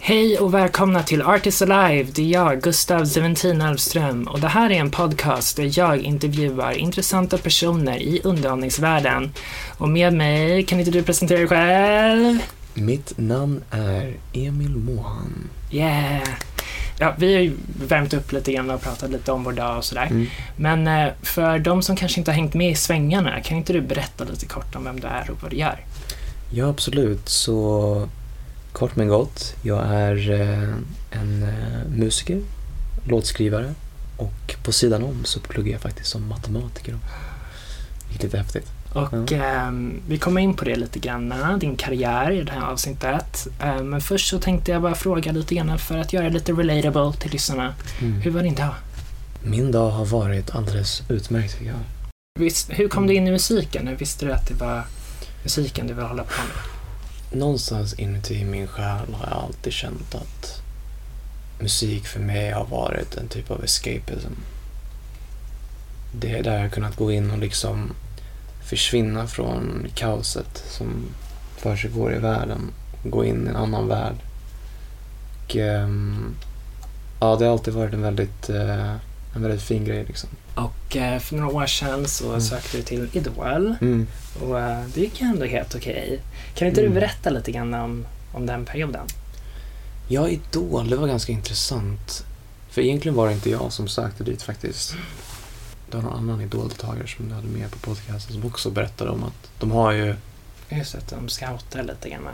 Hej och välkomna till Artists Alive, det är jag, Gustav Zeventin Alfström, och det här är en podcast där jag intervjuar intressanta personer i underhållningsvärlden. Och med mig, kan inte du presentera dig själv? Mitt namn är Emil Mohan. Yeah! Ja, vi har ju värmt upp lite grann och pratat lite om vår dag och sådär. Men för de som kanske inte har hängt med i svängarna, kan inte du berätta lite kort om vem du är och vad du gör? Ja, absolut. Så kort men gott. Jag är en musiker, låtskrivare, och på sidan om så pluggar jag faktiskt som matematiker. Det är lite häftigt. Och vi kommer in på det lite grann, din karriär i det här avsnittet. Men först så tänkte jag bara fråga lite grann för att göra det lite relatable till lyssnarna. Hur var din dag? Min dag har varit alldeles utmärkt, tycker jag. Hur kom du in i musiken? Hur visste du att det var musiken du ville hålla på med? Någonstans inuti min själ har jag alltid känt att musik för mig har varit en typ av escapism. Det är där jag har kunnat gå in och liksom försvinna från kaoset som försiggår i världen och gå in i en annan värld. Och ja, det har alltid varit en väldigt fin grej liksom. Och för några år sedan så sökte du till Idol och det gick ändå helt okej. Kan inte du berätta lite grann om den perioden? Ja, Idol, det var ganska intressant. För egentligen var det inte jag som sökte dit faktiskt. Det var någon annan Idol-deltagare som du hade med på podcasten som också berättade om att de har ju... Just att de scoutar lite grann.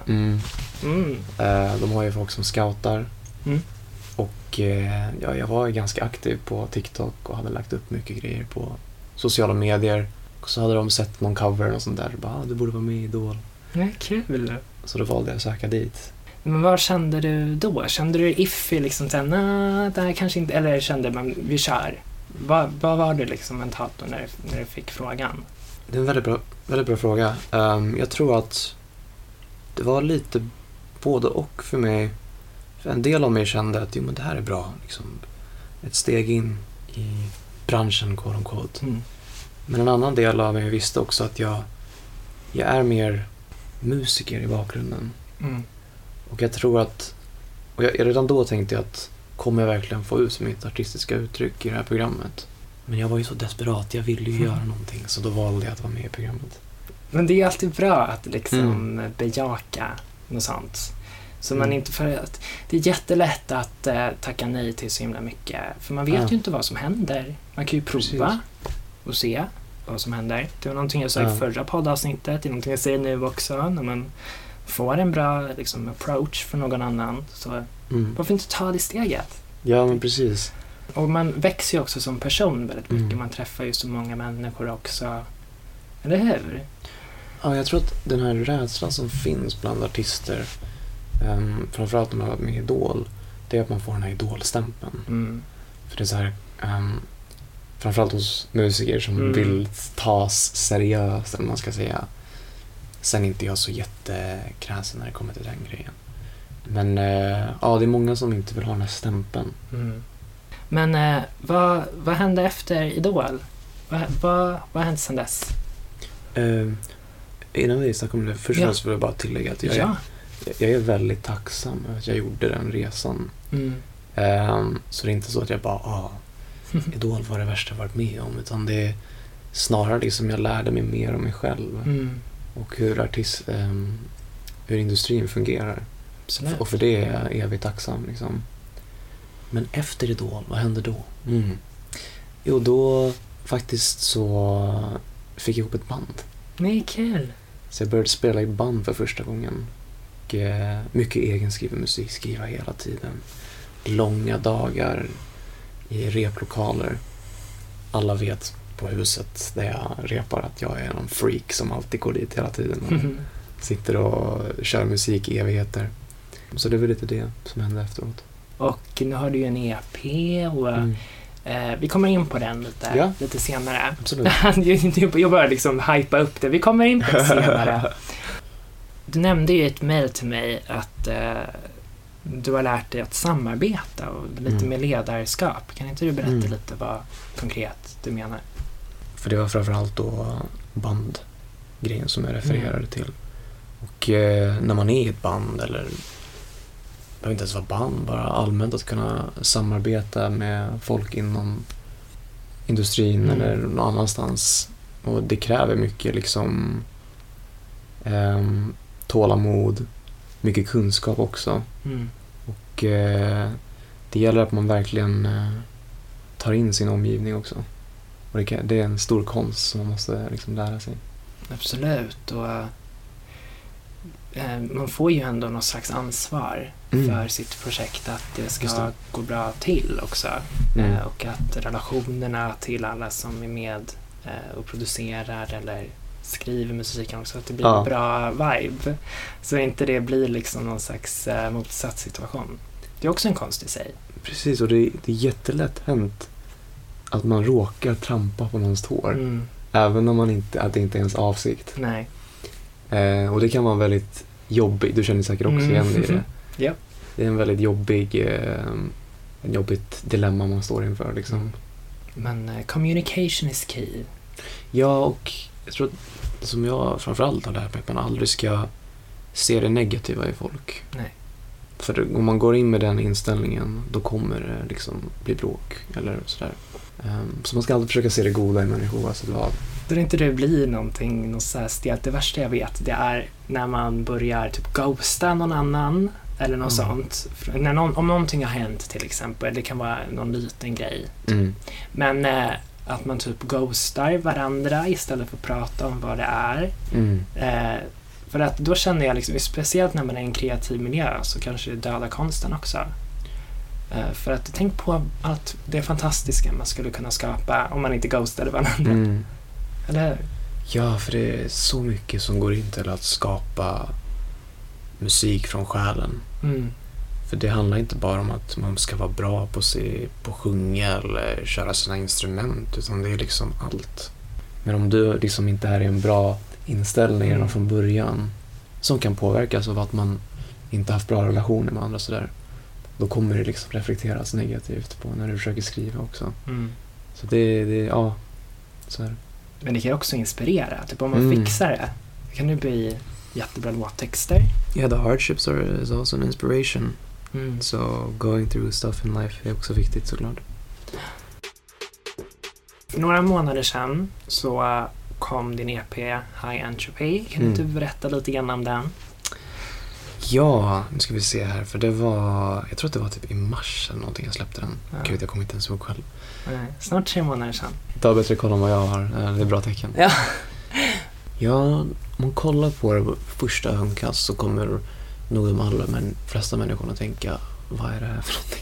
De har ju folk som scoutar. Och ja, jag var ganska aktiv på TikTok och hade lagt upp mycket grejer på sociala medier. Och så hade de sett någon cover och sånt där. Bara, du borde vara med i Idol. Nej, kul. Så då valde jag att söka dit. Men vad kände du då? Kände du iffy liksom såhär, det här kanske inte... Eller kände man, vi kör. Vad var du liksom mentalt då när du fick frågan? Det är en väldigt bra fråga. Jag tror att det var lite både och för mig. För en del av mig kände att men det här är bra. Liksom, ett steg in i branschen, quote unquote. Men en annan del av mig visste också att jag är mer musiker i bakgrunden. Och jag tror att... Och redan då tänkte jag att kommer jag verkligen få ut mitt artistiska uttryck i det här programmet? Men jag var ju så desperat, jag ville ju göra någonting. Så då valde jag att vara med i programmet. Men det är alltid bra att liksom bejaka något sånt. Så man inte, för att det är jättelätt att tacka nej till så himla mycket. För man vet ju inte vad som händer. Man kan ju prova och se vad som händer. Det var någonting jag sa i förra poddavsnittet. Det är någonting jag säger nu också. När man får en bra liksom, approach från någon annan. Så varför inte ta det steget? Ja, men precis. Och man växer ju också som person väldigt mycket. Man träffar ju så många människor också. Eller hur? Ja, jag tror att den här rädslan som finns bland artister, framförallt när man har varit med i Idol, det är att man får den här idolstämpeln. För det är så här, framförallt hos musiker som vill tas seriöst, eller man ska säga. Sen är inte jag så jättekräsen när det kommer till den grejen. Men ja, det är många som inte vill ha den här stämpeln. Men vad hände efter Idol? Vad hände sedan dess? Innan vi snackar om det, först och främst vill jag bara tillägga att jag är väldigt tacksam att jag gjorde den resan. Så det är inte så att jag bara Idol var det värsta jag varit med om, utan det är snarare liksom jag lärde mig mer om mig själv och hur industrin fungerar. Absolut. Och för det är jag evigt tacksam liksom. Men efter Idol, vad hände då? Jo, då faktiskt så fick jag ihop ett band. Nej, kul. Så jag började spela i band för första gången. Och mycket egenskriven musik, skriva hela tiden. Långa dagar i replokaler. Alla vet på huset där jag repar att jag är någon freak som alltid går dit hela tiden och sitter och kör musik i evigheter. Så det var lite det som hände efteråt. Och nu har du ju en EP och vi kommer in på den lite senare. Absolut. Jag börjar liksom hypa upp det. Vi kommer in på det senare. Du nämnde ju i ett mejl till mig att du har lärt dig att samarbeta och lite med ledarskap. Kan inte du berätta lite vad konkret du menar? För det var framförallt då bandgrejen som jag refererade till. Och när man är i ett band eller behöver inte ens vara band, bara allmänt att kunna samarbeta med folk inom industrin eller någon annanstans. Och det kräver mycket liksom tålamod, mycket kunskap också. Och det gäller att man verkligen tar in sin omgivning också. Och det är en stor konst som man måste liksom lära sig. Absolut, och man får ju ändå någon slags ansvar för sitt projekt, att det ska gå bra till också. Och att relationerna till alla som är med och producerar eller skriver musiken också, att det blir en bra vibe. Så inte det blir liksom någon slags motsatt situation. Det är också en konst i sig. Precis, och det är jättelätt hänt att man råkar trampa på någons tår. Även om att det inte är ens avsikt. Nej. Och det kan vara väldigt jobbigt. Du känner säkert också igen det i det. Ja. Det är en väldigt jobbigt dilemma man står inför. Liksom. Men communication is key. Ja, och jag tror att som jag framförallt har lärt mig att man aldrig ska se det negativa i folk. Nej. För om man går in med den inställningen, då kommer det liksom bli bråk eller sådär. Så man ska alltid försöka se det goda i människor oavsett vad. Då det inte det blir något så här stelt. Det värsta jag vet, det är när man börjar typ ghosta någon annan eller något sånt. Om någonting har hänt till exempel, det kan vara någon liten grej. Men att man typ ghostar varandra istället för att prata om vad det är. För att då känner jag liksom, speciellt när man är i en kreativ miljö, så kanske det dödar konsten också. För att tänk på allt det fantastiska man skulle kunna skapa om man inte ghostade varandra. Eller hur? Ja, för det är så mycket som går in till att skapa musik från själen. För det handlar inte bara om att man ska vara bra på att sjunga eller köra sina instrument, utan det är liksom allt. Men om du liksom inte är i en bra inställning redan från början, som kan påverkas av att man inte haft bra relationer med andra sådär, då kommer det liksom reflekteras negativt på när du försöker skriva också. Så ja, så här. Men det kan också inspirera. Typ om man fixar det, kan det bli jättebra låttexter. Yeah, the hardships is also an inspiration. So going through stuff in life är också viktigt såklart. För några månader sedan så kom din EP High Entropy. Kan du inte berätta lite grann om den? Ja, nu ska vi se här. För det var, jag tror att det var typ i mars eller någonting jag släppte den. Gud, jag kommer inte ens ihåg själv. Nej, snart 3 månader sedan. Det har bättre koll om vad jag har. Det är bra tecken. Ja. Ja, om man kollar på det första ögonkast så kommer nog de flesta människorna tänka, vad är det här för någonting?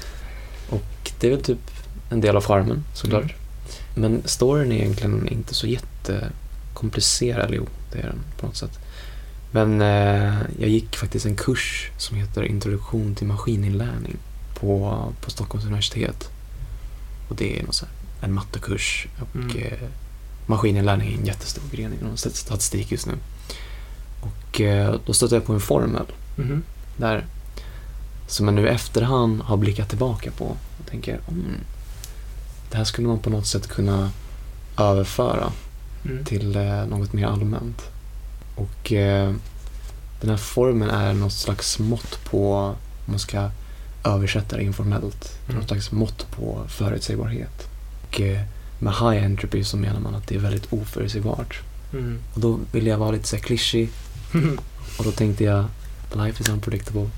Och det är väl typ en del av charmen, såklart. Men storyn är egentligen inte så jättekomplicerad. Jo, det är den på något sätt. Men jag gick faktiskt en kurs som heter Introduktion till maskininlärning på Stockholms universitet. Och det är något så här, en mattekurs. Och maskininlärning är en jättestor gren inom statistik just nu. Och då stötte jag på en formel där som jag nu i efterhand har blickat tillbaka på och tänker, det här skulle man på något sätt kunna överföra till något mer allmänt. Och den här formen är något slags mått på, om man ska översätta det informellt, något slags mått på förutsägbarhet. Och med high entropy så menar man att det är väldigt oförutsägbart. Och då ville jag vara lite så här klyschig. Och då tänkte jag, life is unpredictable.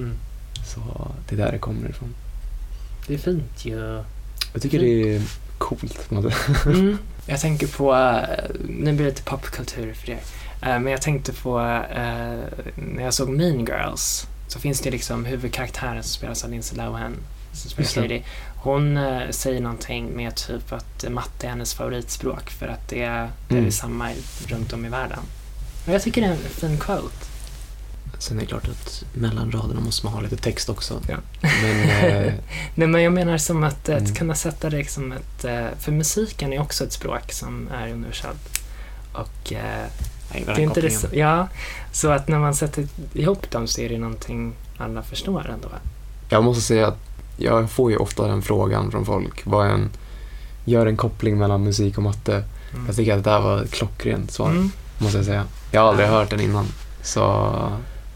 Så det är där det kommer ifrån. Det är fint ju. Jag tycker det är coolt. Jag tänker på, nu blir det lite popkultur för det. Men jag tänkte på, när jag såg Mean Girls, så finns det liksom huvudkaraktären som spelas av Lindsay Lohan, som spelar Katie. Hon säger någonting med typ att matte är hennes favoritspråk för att det är samma runt om i världen. Och jag tycker det är en fin quote. Sen är det klart att mellan raderna måste man ha lite text också. Ja. Men, nej, men jag menar som att kunna sätta det som ett... För musiken är också ett språk som är universellt. Och det är inte det, ja, så att när man sätter ihop dem så är det någonting alla förstår ändå. Jag måste säga att jag får ju ofta den frågan från folk. Gör en koppling mellan musik och matte. Jag tycker att det här var ett klockrent svar, måste jag säga. Jag har aldrig hört den innan. Så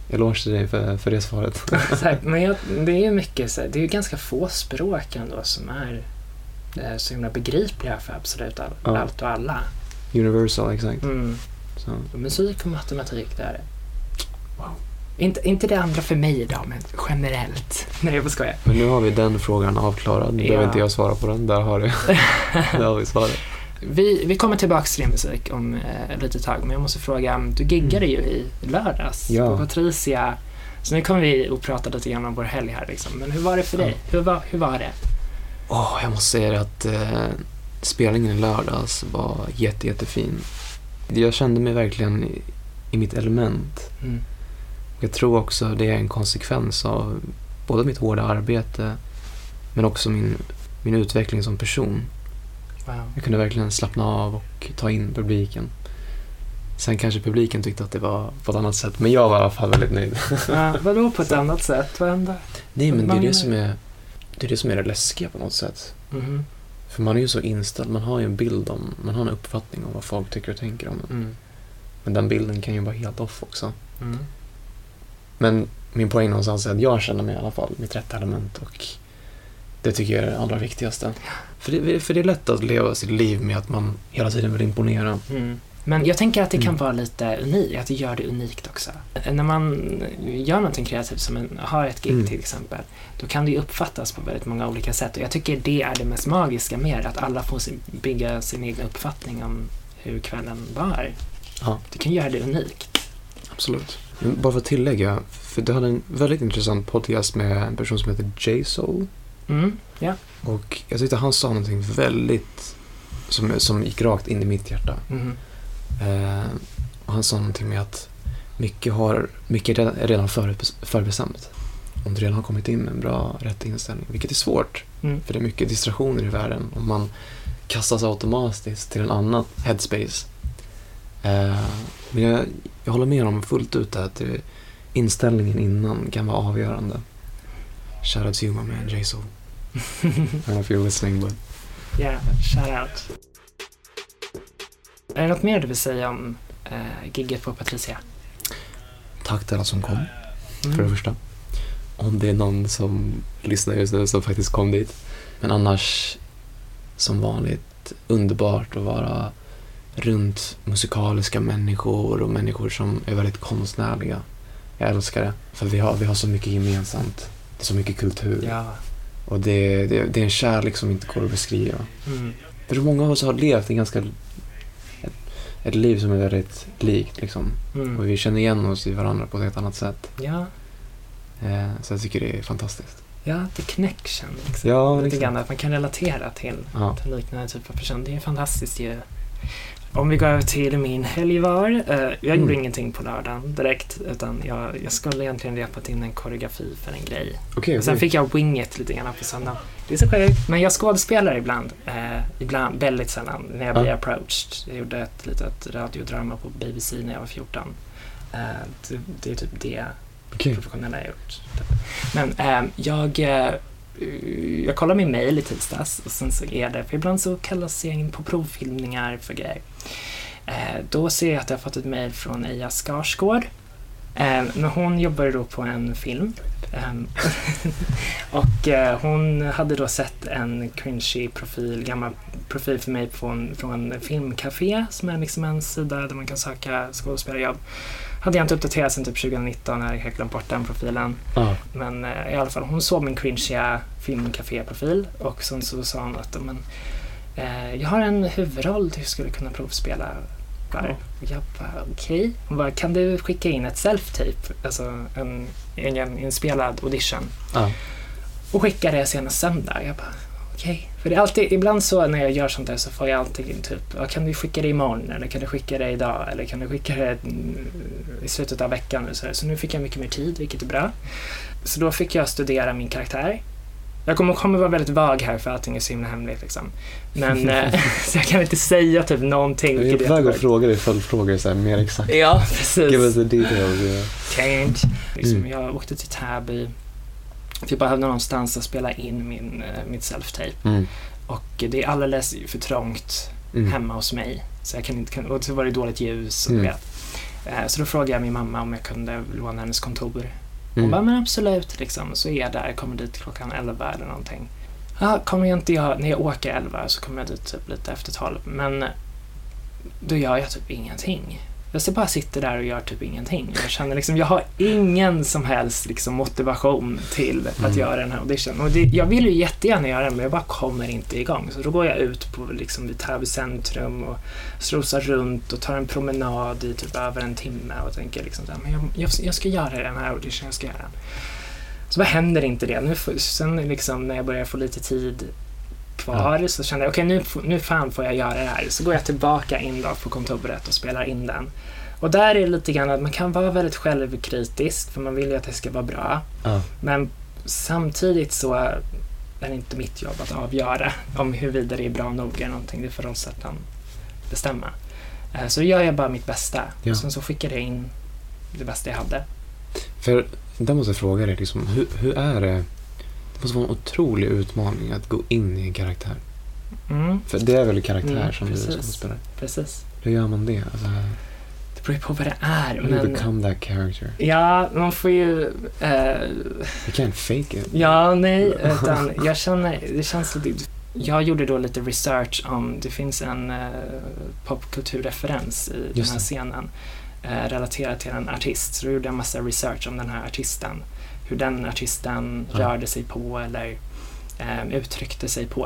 Eloge till dig för det svaret. Men det är ju mycket så här, det är ju ganska få språk ändå som är så himla begripliga för absolut allt och alla. Universal, exakt. Så. Musik och matematik, det är det. Wow. Inte det andra för mig idag, men generellt. Nej, jag får skoja. Men nu har vi den frågan avklarad. Nu behöver inte jag svara på den. Där har vi svaret. Vi kommer tillbaka till din musik om lite tag, men jag måste fråga, du giggade ju i lördags på Patricia, så nu kommer vi att prata lite grann om vår helg här liksom. Men hur var det för dig? Hur var det? Jag måste säga det att spelningen i lördags var jättefin. Jag kände mig verkligen i mitt element. Jag tror också det är en konsekvens av både mitt hårda arbete men också min utveckling som person. Wow. Jag kunde verkligen slappna av och ta in publiken. Sen kanske publiken tyckte att det var på ett annat sätt, men jag var i alla fall väldigt nöjd. Vadå på ett annat sätt? Vad hände? Nej, men det är det som är det läskiga på något sätt. För man är ju så inställd, man har ju en bild man har en uppfattning om vad folk tycker och tänker om en. Men den bilden kan ju vara helt off också. Men min poäng någonstans är att jag känner mig i alla fall mitt rätta element, och det tycker jag är det allra viktigaste. För det är lätt att leva sitt liv med att man hela tiden vill imponera. Men jag tänker att det kan vara lite unikt, att det gör det unikt också. När man gör någonting kreativt, som har ett gig till exempel, då kan det ju uppfattas på väldigt många olika sätt. Och jag tycker det är det mest magiska med att alla får bygga sin egen uppfattning om hur kvällen var. Ja. Det kan göra det unikt. Absolut. Men bara för att tillägga, för du hade en väldigt intressant podcast med en person som heter J-Soul. Ja. Och jag tyckte han sa någonting väldigt som gick rakt in i mitt hjärta. Och han sa någonting med att mycket är redan förbestämt. Om du redan har kommit in med en bra, rätt inställning, vilket är svårt. För det är mycket distraktioner i världen och man kastas automatiskt till en annan headspace. Men jag håller med om fullt ut att inställningen innan kan vara avgörande. Shout out to you, my man, J-Soul. I don't know if you're listening, but... Yeah, shout out. Är det något mer du vill säga om gigget på Patricia? Tack till alla som kom, för det första. Om det är någon som lyssnar just nu som faktiskt kom dit. Men annars, som vanligt, underbart att vara runt musikaliska människor och människor som är väldigt konstnärliga. Jag älskar det, för vi har så mycket gemensamt. Det är så mycket kultur. Ja. Och det är en kärlek som inte går att beskriva. För många av oss har levt en ganska ett liv som är väldigt likt liksom. Och vi känner igen oss i varandra på ett helt annat sätt. Ja. Så jag tycker det är fantastiskt. Ja, the connection liksom. Ja, lite grann att man kan relatera till en liknande typ av person. Det är fantastiskt ju. Om vi går över till min helgvar. Jag gjorde ingenting på lördagen direkt, utan jag skulle egentligen repat in en koreografi för en grej. Okay. Sen fick jag winget lite grann på söndagen. Det är så sjukt, men jag skådespelar ibland, väldigt sällan när jag blir approached. Jag gjorde ett litet radiodrama på BBC när jag var 14. Det är typ det professionella jag gjort. Men jag kollar min mail i tisdags och sen så är det, för ibland så kallas jag in på provfilmningar för grejer. Då ser jag att jag har fått ett mail från Eja Skarsgård. Men hon jobbar då på en film. Och hon hade då sett en cringy gammal profil för mig från Filmcafé, som är liksom en sida där man kan söka skådespelarjobb. Hade jag inte uppdaterat sen typ 2019 när jag helt glömt bort den profilen. Men i alla fall, hon såg min cringe Filmcafé-profil och sen så sa hon att jag har en huvudroll du skulle kunna provspela där. Och jag bara, okej. Hon bara, kan du skicka in ett self-tape? Alltså en egen inspelad audition. Och skicka det senast söndag. Jag bara, okej. För det är alltid, ibland så när jag gör sånt där så får jag alltid typ, kan du skicka det imorgon? Eller kan du skicka det idag? Eller kan du skicka det i slutet av veckan? Så nu fick jag mycket mer tid, vilket är bra. Så då fick jag studera min karaktär. Jag kommer vara väldigt vag här för allting är så himla hemligt liksom. Men så jag kan inte säga typ någonting. Jag är på väg att fråga dig följdfrågor så här, mer exakt. Ja, precis. Give us the details. Can't. Liksom, jag åkte till Täby. Jag behövde någonstans att spela in mitt self-tape. Och det är alldeles för trångt hemma hos mig. Så jag kan inte, och så var det dåligt ljus och vet. Så då frågade jag min mamma om jag kunde låna hennes kontor. Hon Mm. bara, men absolut liksom. Så är jag där, kommer dit klockan 11 eller någonting. Ja, kommer jag inte när jag åker 11 så kommer jag dit typ lite efter 12. Men då gör jag typ ingenting. Jag bara sitter där och gör typ ingenting. Jag känner liksom, jag har ingen som helst liksom motivation till att göra den här audition. Och jag vill ju jättegärna göra den, men jag bara kommer inte igång. Så då går jag ut på liksom vid Täby centrum och strosar runt och tar en promenad i typ över en timme och tänker liksom så här, men jag ska göra den här audition, jag ska göra den. Så vad händer inte det? Sen liksom när jag börjar få lite tid kvar så kände jag, okej, nu fan får jag göra det här. Så går jag tillbaka in då på kontoret och spelar in den. Och där är det lite grann att man kan vara väldigt självkritisk, för man vill ju att det ska vara bra. Men samtidigt så är det inte mitt jobb att avgöra om huruvida det är bra nog eller någonting. Det får rollsättaren bestämma. Så gör jag bara mitt bästa. Och sen så skickar jag in det bästa jag hade. För där måste jag fråga dig, liksom, hur är det? Det måste vara en otrolig utmaning att gå in i en karaktär. För det är väl karaktär som du spelar. Precis. Hur gör man det? Alltså, det beror på vad det är. You become that character. Ja, man får ju... You can't fake it. Ja, nej. Utan jag känner... Det känns lite... Jag gjorde då lite research om... Det finns en popkulturreferens i den här scenen. Relaterat till en artist. Så då gjorde jag en massa research om den här artisten. Hur den artisten rörde sig på eller uttryckte sig på.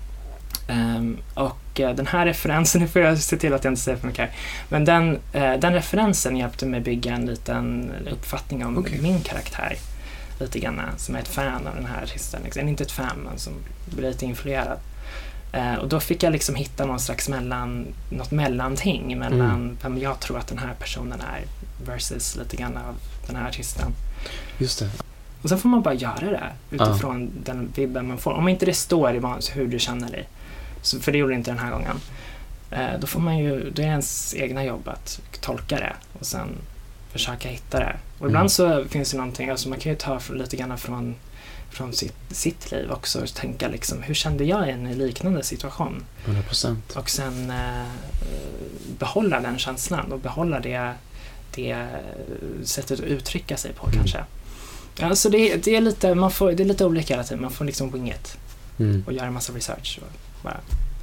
Och den här referensen, nu får jag se till att jag inte säger för mycket, men den referensen hjälpte mig bygga en liten uppfattning om min karaktär lite grann, som är ett fan av den här artisten, liksom. Inte ett fan, men som blir lite influerad. Och då fick jag liksom hitta någon slags något mellanting mellan vem jag tror att den här personen är versus lite grann av den här artisten. Just det. Och så får man bara göra det utifrån den vibben man får. Om inte det står i hur du känner dig, för det gjorde det inte den här gången, då får man ju, det är ens egna jobb att tolka det och sen försöka hitta det. Och ibland så finns det någonting, alltså man kan ju ta lite grann från sitt liv också och tänka liksom, hur kände jag i en liknande situation? 100%. Och sen behålla den känslan och behålla det sättet att uttrycka sig på kanske. Alltså det är lite, det är lite olika hela tiden. Man får liksom wing it och göra en massa research. Och bara,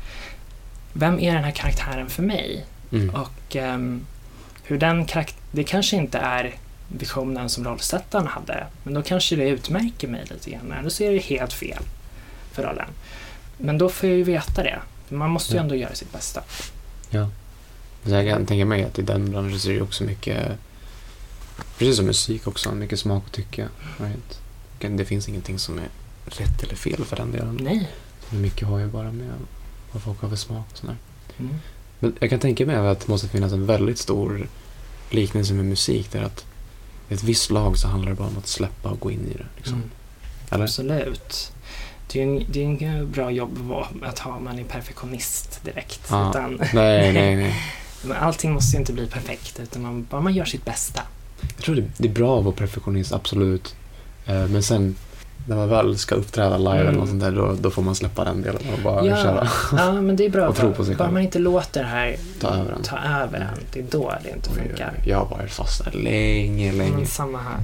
vem är den här karaktären för mig? Och hur det kanske inte är visionen som rollsättaren hade, men då kanske det utmärker mig lite grann. Då ser det helt fel för rollen. Men då får jag ju veta det. Man måste ju ändå göra sitt bästa. Ja. Så jag kan tänka mig att i den branschen så är det också mycket, precis som musik också, mycket smak och tycke. Right? Det finns ingenting som är rätt eller fel för den delen. Nej. Mycket har ju bara med vad folk har för smak och sådär. Men jag kan tänka mig att det måste finnas en väldigt stor liknelse med musik, där att i ett visst lag så handlar det bara om att släppa och gå in i det. Liksom. Eller? Absolut. Det är inget bra jobb att ha, man är perfektionist direkt. Utan nej. Men allting måste ju inte bli perfekt, utan man gör sitt bästa. Jag tror det är bra att vara perfektionist, absolut. Men sen när man väl ska uppträda live eller något sånt där, då får man släppa den delen och bara köra. Ja, men det är bra. Och tro på sig bara själv. man inte låter det här ta över den. Det är då det inte funkar. Jag har varit fast där länge. Men samma här.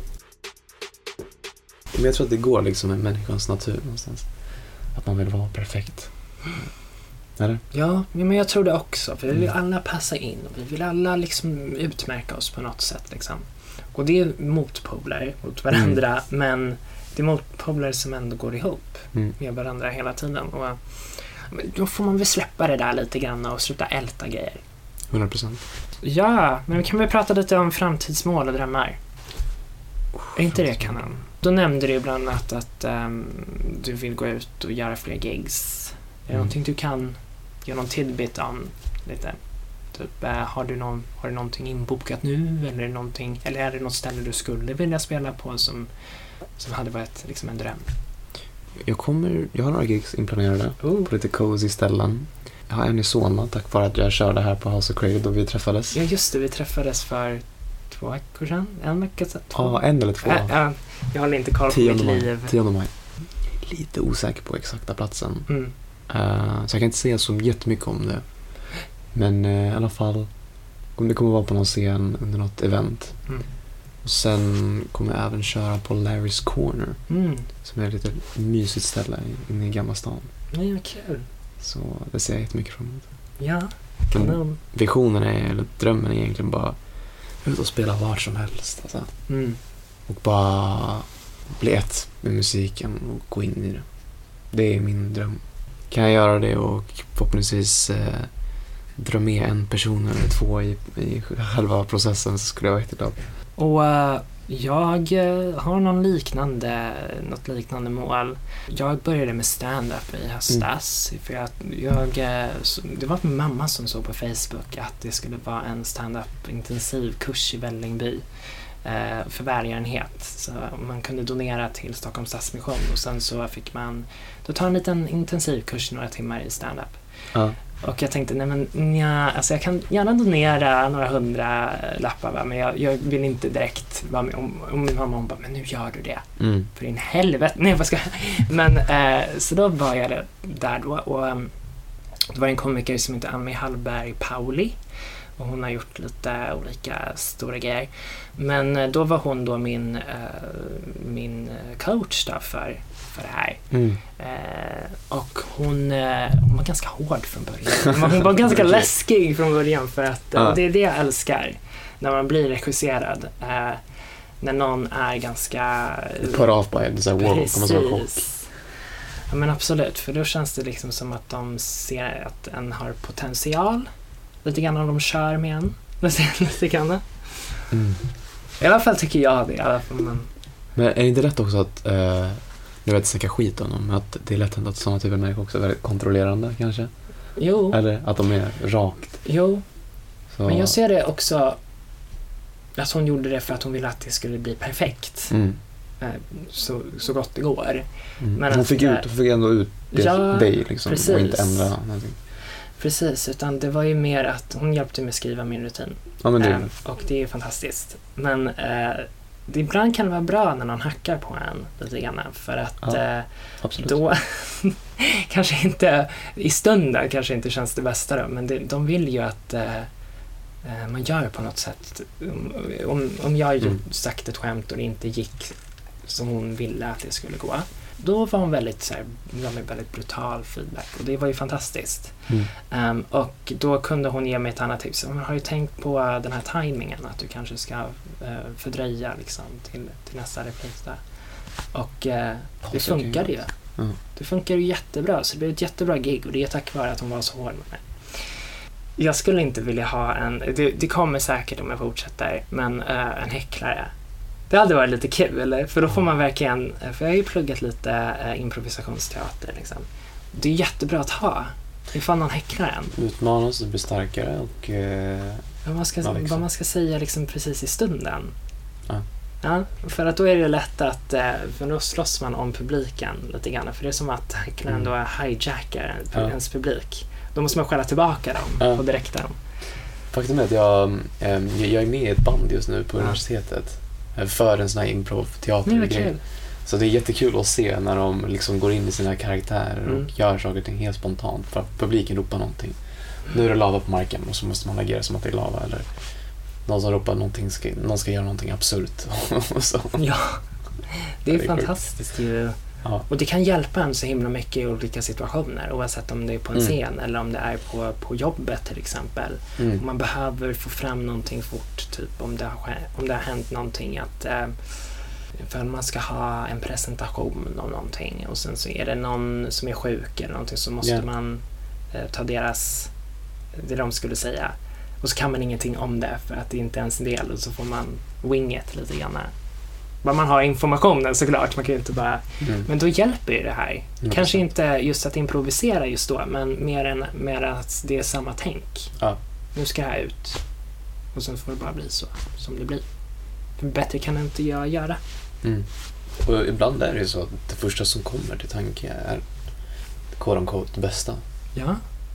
Men jag tror att det går liksom med människans natur någonstans. Att man vill vara perfekt. Eller? Ja, men jag tror det också. För vi vill alla passa in. Vi vill alla liksom utmärka oss på något sätt. Liksom. Och det är motpoler mot varandra. Men det är motpoler som ändå går ihop med varandra hela tiden. Och då får man väl släppa det där lite grann och sluta älta grejer. 100%. Ja, men vi kan väl prata lite om framtidsmål och drömmar. Är inte det kanon? Då nämnde du ibland att du vill gå ut och göra fler gigs. Är det någonting du kan ge någon tidbit om lite? Typ, har du någonting inbokat nu? Eller är det något ställe du skulle vilja spela på som hade varit liksom en dröm? Jag har några gigs inplanerade på lite cozy ställen. Jag har en i Solna, tack vare att jag körde här på House of Crave då vi träffades. Ja just det, vi träffades för 2 veckor sedan. 1 vecka sedan. Ja, 1 eller 2. Jag håller inte koll på mitt liv. 10 maj. Lite osäker på exakta platsen. Så jag kan inte säga så jättemycket om det. Men i alla fall Det kommer vara på någon scen under något event. Och sen kommer jag även köra på Larry's Corner. Som är ett lite mysigt ställe inne i Gamla stan. Ja, kul. Så det ser jag jättemycket fram emot. Ja, men visionen eller drömmen är egentligen bara ut och spela vart som helst. Alltså. Och bara bli ett med musiken och gå in i det. Det är min dröm. Kan jag göra det och förhoppningsvis dra med en person eller två i själva processen, så skulle jag vara jätteglad. Och jag har något liknande mål. Jag började med stand-up i höstas. För det var min mamma som såg på Facebook att det skulle vara en stand-up intensivkurs i Vällingby för välgörenhet. Så man kunde donera till Stockholms Stadsmission och sen så fick man då ta en liten intensivkurs några timmar i stand-up. Och jag tänkte, alltså jag kan gärna donera några 100 lappar, va? Men jag vill inte direkt vara med. Om min mamma bara, men nu gör du det. För din helvete. Nej, vad ska jag? Men så då var jag där då. Och det var en komiker som heter Ami Hallberg Pauli. Och hon har gjort lite olika stora grejer. Men då var hon då min coach då för det här. Och hon var ganska hård från början. Hon var ganska läskig från början för att det är det jag älskar när man blir regisserad. När någon är ganska put off by it, så wow, ja, men absolut, för då känns det liksom som att de ser att en har potential lite grann, om de kör med en lite grann. I alla fall tycker jag det i alla fall, men är det inte rätt också att jag vet säkert skit om dem, men att det är lätt att sådana typer av människor också är väldigt kontrollerande kanske? Jo. Eller att de är rakt? Jo. Så. Men jag ser det också att hon gjorde det för att hon ville att det skulle bli perfekt. Så gott det går. Men hon fick ändå ut dig liksom, precis. Och inte ändra någonting. Precis, utan det var ju mer att hon hjälpte mig skriva min rutin. Ja, men och det är fantastiskt. Men ibland kan det vara bra när någon hackar på en lite grann, för att då kanske inte i stunden kanske inte känns det bästa då, men de vill ju att man gör på något sätt. Om jag sagt ett skämt och det inte gick som hon ville att det skulle gå, då var hon väldigt brutal feedback, och det var ju fantastiskt. Och då kunde hon ge mig ett annat tips. Hon har ju tänkt på den här tajmingen, att du kanske ska fördröja liksom, till nästa replik där. Och det funkade ju. Det funkar ju jättebra, så det blev ett jättebra gig, och det är tack vare att hon var så hård med mig. Jag skulle inte vilja ha det kommer säkert om jag fortsätter, men en häcklare. Det hade varit lite kul, för då får man verkligen, för jag har ju pluggat lite improvisationsteater liksom. Det är jättebra att ha ifall någon häcklar en. Utmanas och blir starkare och vad man ska säga liksom precis i stunden. Ja, för att då är det lätt att för då slåss man om publiken lite grann, för det är som att häcklaren då hijackar ens publik. Då måste man skälla tillbaka dem och direkta dem. Faktum är att jag är med i ett band just nu på universitetet för en sån här improv-teatergrej. Så det är jättekul att se när de liksom går in i sina karaktärer och gör saker och ting helt spontant för att publiken ropar någonting. Nu är det lava på marken och så måste man agera som att det är lava, eller någon som ropar någonting, någon ska göra någonting absurt. Så. Ja, det är fantastiskt ju. Ja. Och det kan hjälpa en så himla mycket i olika situationer, oavsett om det är på en scen eller om det är på jobbet till exempel. Om man behöver få fram någonting fort, typ om det har hänt någonting, att för man ska ha en presentation om någonting och sen så är det någon som är sjuk eller någonting, så måste man ta det de skulle säga, och så kan man ingenting om det för att det inte är ens en del, och så får man winget lite grann. Bara man har informationen såklart, man kan ju inte bara men då hjälper ju det här. Kanske inte just att improvisera just då, men mer att det är samma tänk. Nu ska jag ut och sen får det bara bli så som det blir. För bättre kan inte jag göra. Och ibland är det ju så att det första som kommer till tanke är quote unquote det bästa. Ja.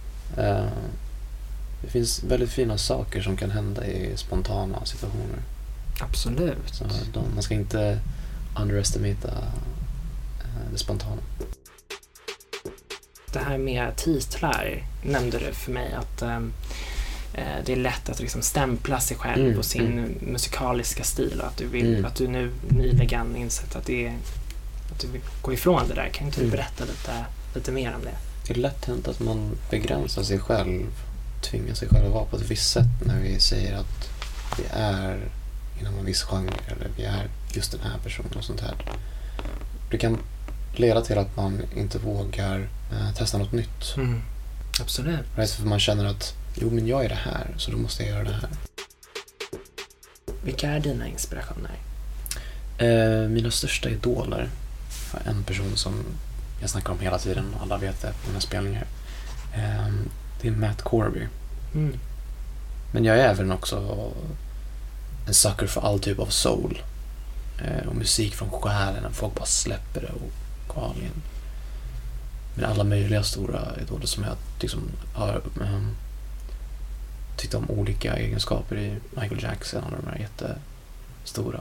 Det finns väldigt fina saker som kan hända i spontana situationer. Absolut. Så man ska inte underestimata det spontana. Det här med titlar nämnde du för mig, att det är lätt att liksom stämpla sig själv och sin musikaliska stil och att du vill att du nu nyligen insett att det är att du vill gå ifrån det där. Kan inte du berätta lite mer om det? Det är lätt hänt att man begränsar sig själv, tvingar sig själv att vara på ett visst sätt när vi säger att vi är inom en viss genre eller vi är just den här personen och sånt här. Det kan leda till att man inte vågar testa något nytt. Absolut. För man känner att men jag är det här, så då måste jag göra det här. Vilka är dina inspirationer? Mina största idoler. En person som jag snackar om hela tiden, alla vet det på mina spelningar. Det är Matt Corby. Men jag är även också en sucker för all typ av soul. Och musik från själen, folk bara släpper det och går all in. Men alla möjliga stora idoler som jag liksom har tyckt om olika egenskaper i Michael Jackson och de här jättestora.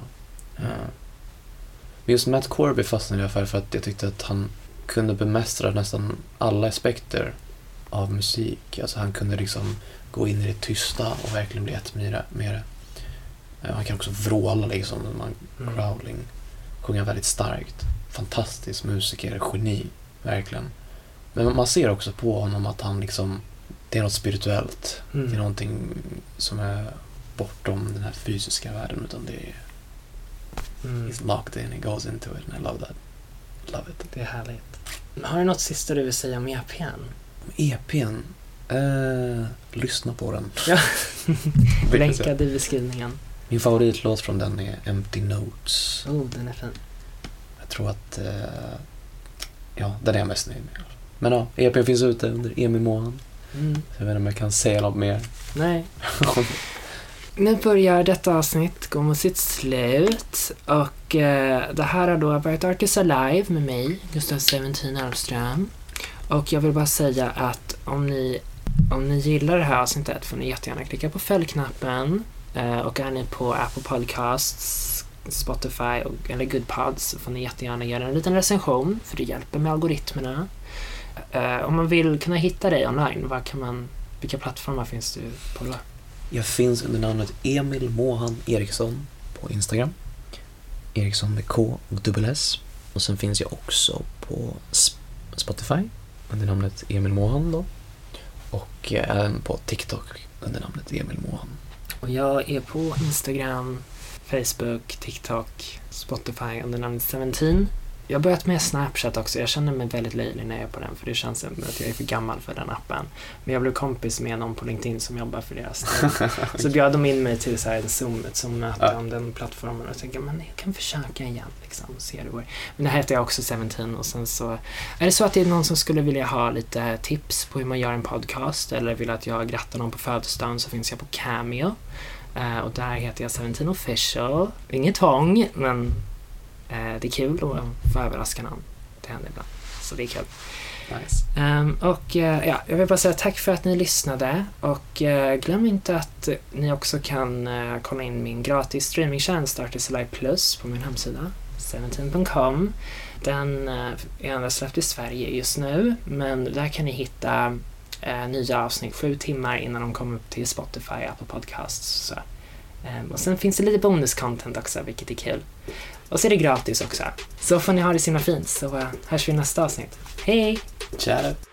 Men just Matt Corby fastnade jag för att jag tyckte att han kunde bemästra nästan alla aspekter av musik. Alltså han kunde liksom gå in i det tysta och verkligen bli ett med det. Han kan också vråla liksom, growling, sjunga väldigt starkt. Fantastisk musiker, geni, verkligen. Men man ser också på honom att han liksom, det är något spirituellt. Det är någonting som är bortom den här fysiska världen, utan det är he's locked in, he goes into it, and I love that. Love it. Det är härligt. Har du något sista du vill säga om EPn? EPn? Lyssna på den. Ja. Länkad i beskrivningen. Min favoritlåt från den är Empty Notes. Den är fin. Jag tror att den är jag mest nöjd med. Men ja, EPn finns ute under Emil Mohan. Så jag vet inte om jag kan säga något mer. Nej. Nu börjar detta avsnitt gå mot sitt slut och det här har då varit Artists Alive med mig, Gustav 17 Alström. Och jag vill bara säga att om ni gillar det här avsnittet får ni jättegärna klicka på följknappen och är ni på Apple Podcasts, Spotify eller Goodpods så får ni jättegärna göra en liten recension för det hjälper med algoritmerna. Om man vill kunna hitta dig online, vilka plattformar finns du på då? Jag finns under namnet Emil Mohan Eriksson på Instagram. Eriksson med K och dubbel S. Och sen finns jag också på Spotify under namnet Emil Mohan då. Och även på TikTok under namnet Emil Mohan. Och jag är på Instagram, Facebook, TikTok, Spotify under namnet 17. Jag har börjat med Snapchat också. Jag känner mig väldigt löjlig när jag är på den för det känns som att jag är för gammal för den appen. Men jag blev kompis med någon på LinkedIn som jobbar för deras del. Så bjöd de in mig till så här ett Zoom-möte om den plattformen och tänkte men jag kan försöka igen liksom, och se hur det går. Men det heter jag också 17 och sen så är det så att det är någon som skulle vilja ha lite tips på hur man gör en podcast eller vill att jag grattar någon på födelsedagen så finns jag på Cameo. Och där heter jag 17 Official. Inget tvång, men det är kul att få överraska någon. Det händer ibland. Så det är kul. Nice. Jag vill bara säga tack för att ni lyssnade. Och glöm inte att ni också kan kolla in min gratis streamingtjänst Artists Alive Plus på min hemsida 17.com. Den är endast släppt i Sverige just nu. Men där kan ni hitta nya avsnitt 7 timmar innan de kommer upp till Spotify, Apple Podcasts. Så. Och sen finns det lite bonus-content också, vilket är kul. Och så är det gratis också. Så får ni ha det så himla fint. Så hörs vi i nästa avsnitt. Hej! Ciao!